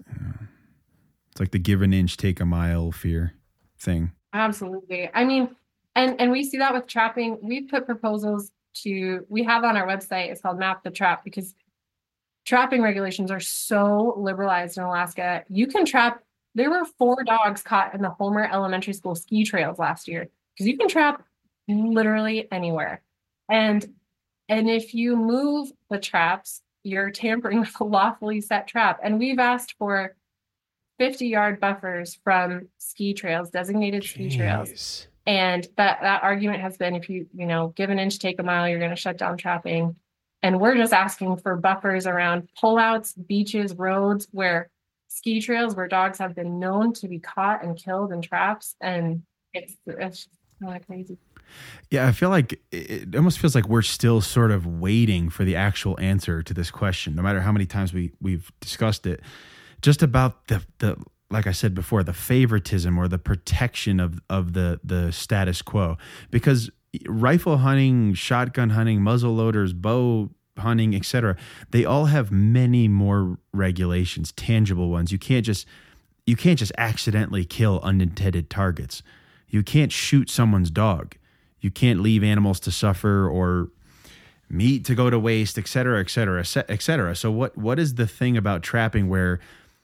It's like the give an inch, take a mile fear thing. Absolutely. I mean, and, and we see that with trapping. We've put proposals to, we have on our website, it's called Map the Trap, because trapping regulations are so liberalized in Alaska. You can trap. There were four dogs caught in the Homer Elementary School ski trails last year because you can trap literally anywhere. And and if you move the traps, you're tampering with a lawfully set trap. And we've asked for fifty yard buffers from ski trails, designated ski trails. Jeez. And that, that argument has been, if you, you know, give an inch, take a mile, you're going to shut down trapping. And we're just asking for buffers around pullouts, beaches, roads, where ski trails, where dogs have been known to be caught and killed in traps. And it's, it's just kind of crazy. Yeah, I feel like it almost feels like we're still sort of waiting for the actual answer to this question, no matter how many times we, we've discussed it. Just about the, the like I said before, the favoritism or the protection of, of the, the status quo. Because rifle hunting, shotgun hunting, muzzle loaders, bow hunting, et cetera, they all have many more regulations, tangible ones. You can't just you can't just accidentally kill unintended targets. You can't shoot someone's dog. You can't leave animals to suffer or meat to go to waste, et cetera, et cetera, et cetera. So what what is the thing about trapping where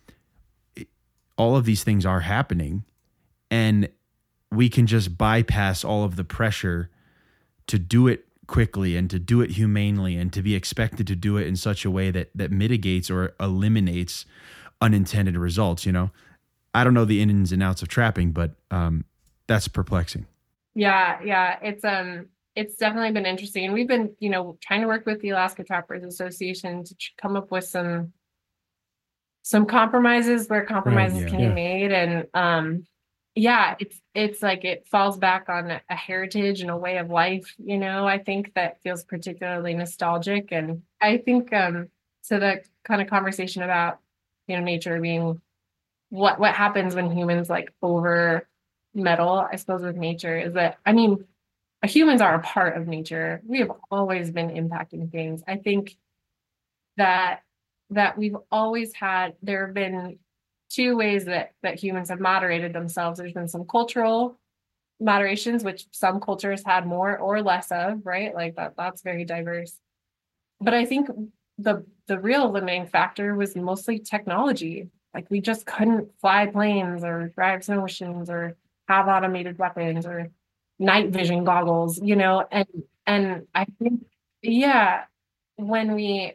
all of these things are happening and we can just bypass all of the pressure to do it quickly and to do it humanely and to be expected to do it in such a way that that mitigates or eliminates unintended results? You know, I don't know the ins and outs of trapping, but um, that's perplexing. Yeah, yeah, it's um, it's definitely been interesting, and we've been, you know, trying to work with the Alaska Trappers Association to come up with some some compromises where compromises Right, yeah. can Yeah. be made, and um, yeah, it's it's like it falls back on a, a heritage and a way of life, you know. I think that feels particularly nostalgic, and I think um, to the kind of conversation about, you know, nature being what what happens when humans like over meddle, I suppose, with nature is that, I mean, humans are a part of nature. We have always been impacting things. I think that that we've always had, there have been two ways that that humans have moderated themselves. There's been some cultural moderations, which some cultures had more or less of, right? Like that that's very diverse. But I think the the real limiting factor was mostly technology. Like we just couldn't fly planes or drive snow machines or have automated weapons or night vision goggles, you know, and and I think, yeah, when we,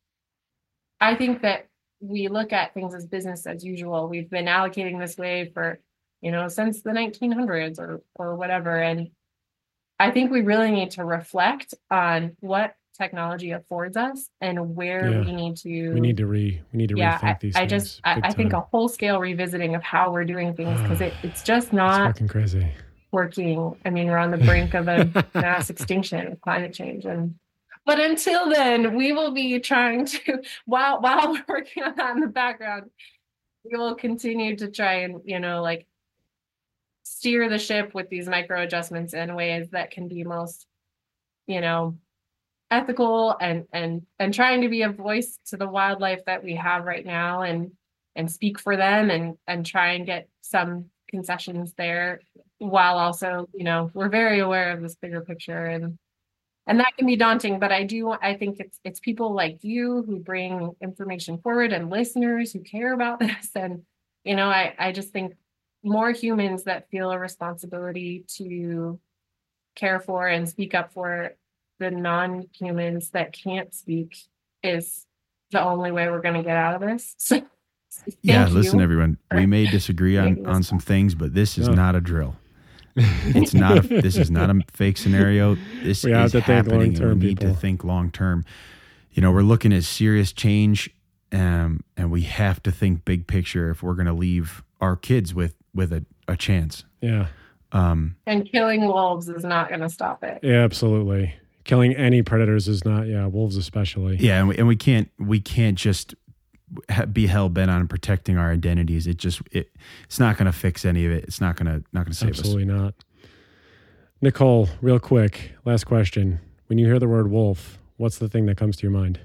I think that we look at things as business as usual. We've been allocating this way for, you know, since the nineteen hundreds or or whatever. And I think we really need to reflect on what technology affords us and where Yeah. we need to We need to re we need to yeah, rethink I, these I things. just I, big I think a time. whole scale revisiting of how we're doing things, because it, it's just It's not fucking crazy. working. I mean, we're on the brink of a mass extinction of climate change. And but until then, we will be trying to, while while we're working on that in the background, we will continue to try and, you know, like steer the ship with these micro adjustments in ways that can be most, you know, ethical and and and trying to be a voice to the wildlife that we have right now and and speak for them and and try and get some concessions there, while also, you know, we're very aware of this bigger picture, and and that can be daunting. But I do I think it's it's people like you who bring information forward and listeners who care about this, and you know, I I just think more humans that feel a responsibility to care for and speak up for the non-humans that can't speak is the only way we're going to get out of this. So, thank Yeah, listen, you. everyone. We may disagree on, making this on some things, but this is No. not a drill. It's not. A, this is not a fake scenario. This We have is to think happening, and long-term, we need people. to think long term. You know, we're looking at serious change, um, and we have to think big picture if we're going to leave our kids with with a, a chance. Yeah. Um, And killing wolves is not going to stop it. Yeah, absolutely. Killing any predators is not, yeah, wolves especially. yeah, and we, and we can't we can't just ha- be hell bent on protecting our identities. It just it it's not going to fix any of it. It's not going to not going to save us. Absolutely not. Nicole, real quick, last question. When you hear the word wolf, what's the thing that comes to your mind?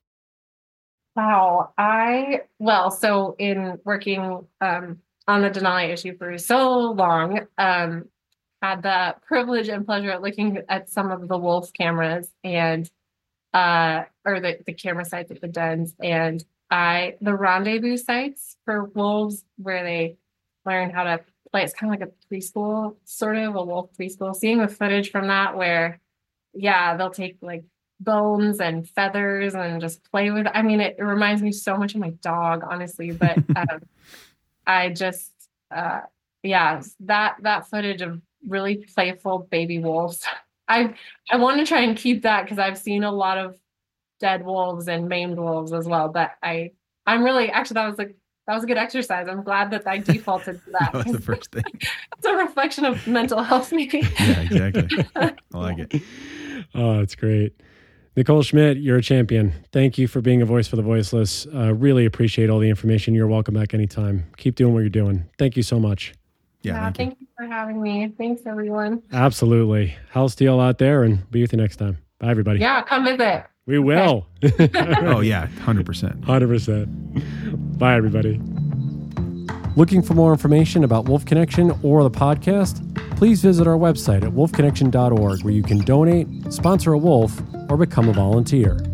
Wow. I, well, so in working um, on the Denali issue for so long, um, had the privilege and pleasure of looking at some of the wolf cameras and, uh, or the, the camera sites at the dens, and I, the rendezvous sites for wolves where they learn how to play. It's kind of like a preschool, sort of a wolf preschool. Seeing the footage from that where, yeah, they'll take like bones and feathers and just play with. I mean, it, it reminds me so much of my dog, honestly. But um, I just, uh, yeah, that, that footage of really playful baby wolves, I, I want to try and keep that because I've seen a lot of dead wolves and maimed wolves as well. But I, I'm really, actually, that was like, that was a good exercise. I'm glad that I defaulted to that. That was the first thing. It's a reflection of mental health, maybe. Yeah, exactly. I like it. Oh, that's great. Nicole Schmidt, you're a champion. Thank you for being a voice for the voiceless. Uh, really appreciate all the information. You're welcome back anytime. Keep doing what you're doing. Thank you so much. Yeah, yeah thank, thank you. you for having me. Thanks, everyone. Absolutely. Hal Steele out there, and be with you next time. Bye, everybody. Yeah, come visit. We will. Oh, yeah, one hundred percent. one hundred percent. Bye, everybody. Looking for more information about Wolf Connection or the podcast? Please visit our website at wolf connection dot org, where you can donate, sponsor a wolf, or become a volunteer.